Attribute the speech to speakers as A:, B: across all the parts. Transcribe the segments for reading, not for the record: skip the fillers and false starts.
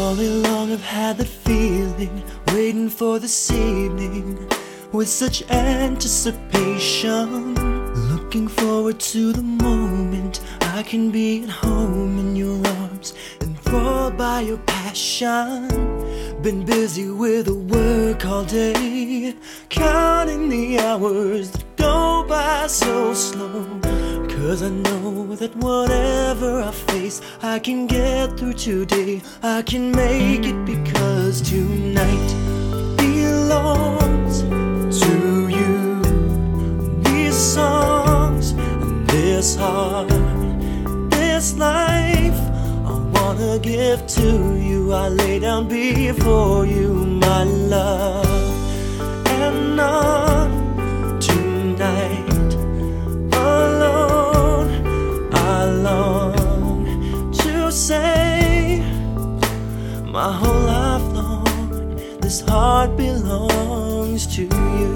A: All day long I've had that feeling, waiting for this evening with such anticipation. Looking forward to the moment I can be at home in your arms, enthralled by your passion. Been busy with the work all day, counting the hours that go by so slow. 'Cause I know that whatever I face, I can get through today. I can make it because tonight belongs to you. These songs and this heart, this life, I wanna give to you. I lay down before you, my love. And on tonight alone, I long to say my whole life long, this heart belongs to you.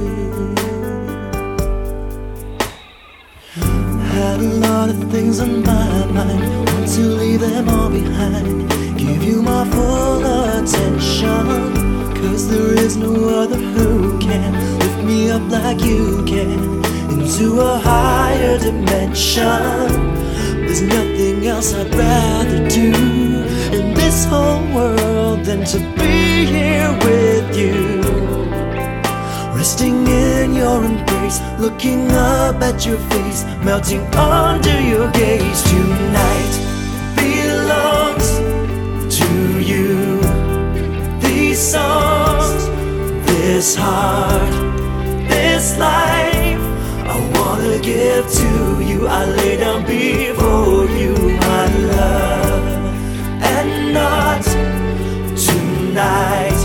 A: Had a lot of things on my mind, want to leave them all behind. Give you my full attention, 'cause there is no other who can lift me up like you can, into a higher dimension. There's nothing else I'd rather do in this whole world than to be here with you, resting in your embrace, looking up at your face, melting under your gaze. Tonight belongs to you. These songs, this heart, this life, I wanna give to you. I lay down before you, my love. And not tonight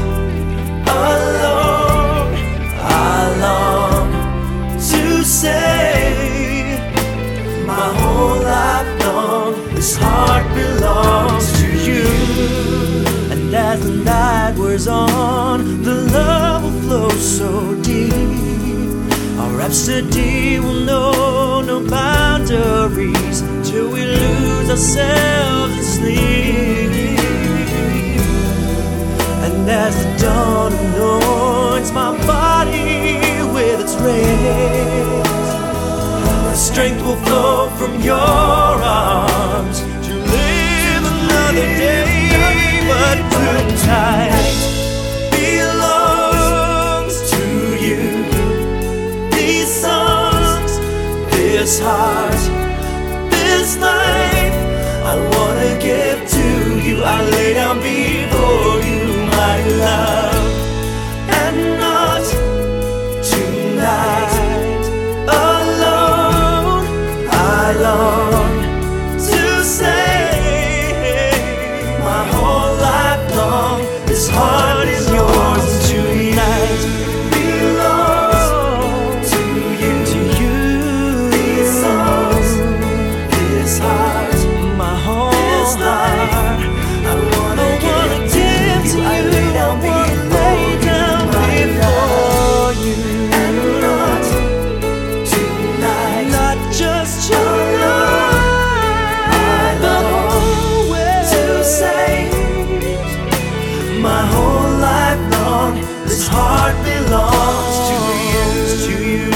A: alone, I long to say my whole life long, this heart belongs to you. And as the night wears on, the love will flow so deep. Our rhapsody will know no boundaries till we lose ourselves in sleep. And as the dawn anoints my body with its rays, the strength will flow from your arms to live another day. But tonight belongs to you. These songs, this heart, this life, I wanna give to you. I lay down before you, my love. And not tonight alone, I long to say my whole life long, this heart is yours. Tonight belongs to you. These songs, this heart, my whole heart, I wanna give to you. I lay down before you. And not tonight, not just tonight, I long to say my whole life long, this heart belongs to you, to you.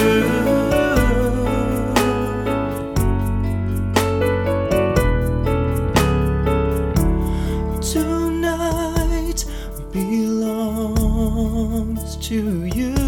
A: Tonight belongs to you.